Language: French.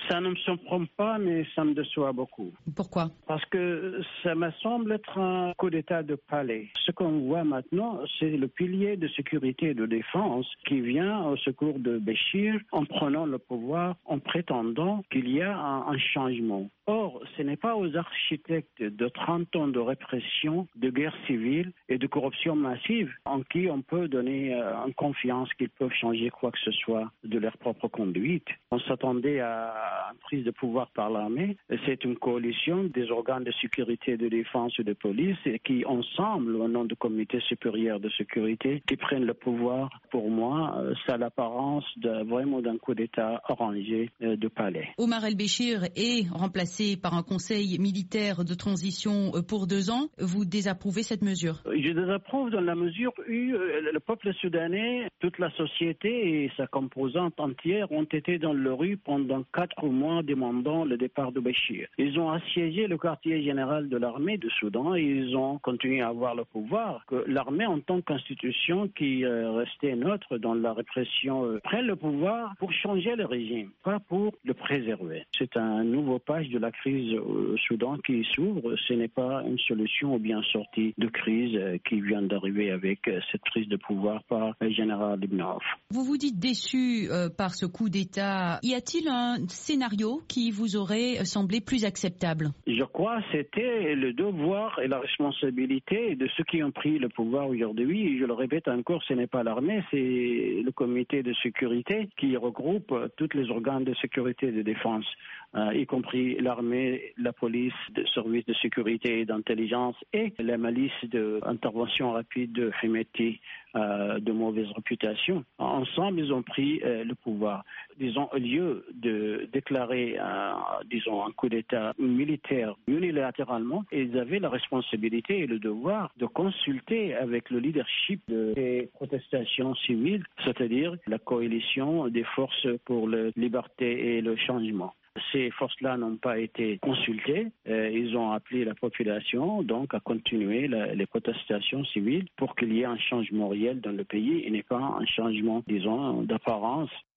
Ça ne me surprend pas, mais ça me déçoit beaucoup. Pourquoi? Parce que ça me semble être un coup d'État de palais. Ce qu'on voit maintenant, c'est le pilier de sécurité et de défense qui vient au secours de Béchir en prenant le pouvoir, en prétendant qu'il y a un changement. Or, ce n'est pas aux architectes de 30 ans de répression, de guerre civile et de corruption massive en qui on peut donner en confiance qu'ils peuvent changer quoi que ce soit de leur propre conduite. On s'attendait à une prise de pouvoir par l'armée. C'est une coalition des organes de sécurité et de défense et de police qui, ensemble, au nom du comité supérieur de sécurité, qui prennent le pouvoir. Pour moi, ça a l'apparence vraiment d'un coup d'État arrangé de palais. Omar El-Béchir est remplacé par un conseil militaire de transition pour 2 ans. Vous désapprouvez cette mesure? Je désapprouve dans la mesure où le peuple soudanais, toute la société et sa composante entière ont été dans la rue pendant 4 mois demandant le départ de Béchir. Ils ont assiégé le quartier général de l'armée du Soudan et ils ont continué à avoir le pouvoir. Que l'armée en tant qu'institution qui restait neutre dans la répression prenne le pouvoir pour changer le régime, pas pour le préserver. C'est un nouveau page de la crise au Soudan qui s'ouvre. Ce n'est pas une solution ou bien sortie de crise qui vient d'arriver avec cette prise de pouvoir par le général Ibn Auf. Vous vous dites déçu par ce coup d'État. Y a-t-il un scénario qui vous aurait semblé plus acceptable? Je crois que c'était le devoir et la responsabilité de ceux qui ont pris le pouvoir aujourd'hui. Je le répète encore, ce n'est pas l'armée, c'est le comité de sécurité qui regroupe tous les organes de sécurité et de défense, y compris l'armée, la police, le service de sécurité et d'intelligence et la malice d'intervention rapide de Hemeti de mauvaise réputation. Ensemble, ils ont pris le pouvoir. Disons, au lieu de déclarer un coup d'État militaire unilatéralement, ils avaient la responsabilité et le devoir de consulter avec le leadership des protestations civiles, c'est-à-dire la coalition des forces pour la liberté et le changement. Ces forces-là n'ont pas été consultées. Ils ont appelé la population donc à continuer les protestations civiles pour qu'il y ait un changement réel dans le pays et n'est pas un changement, disons, d'apparence.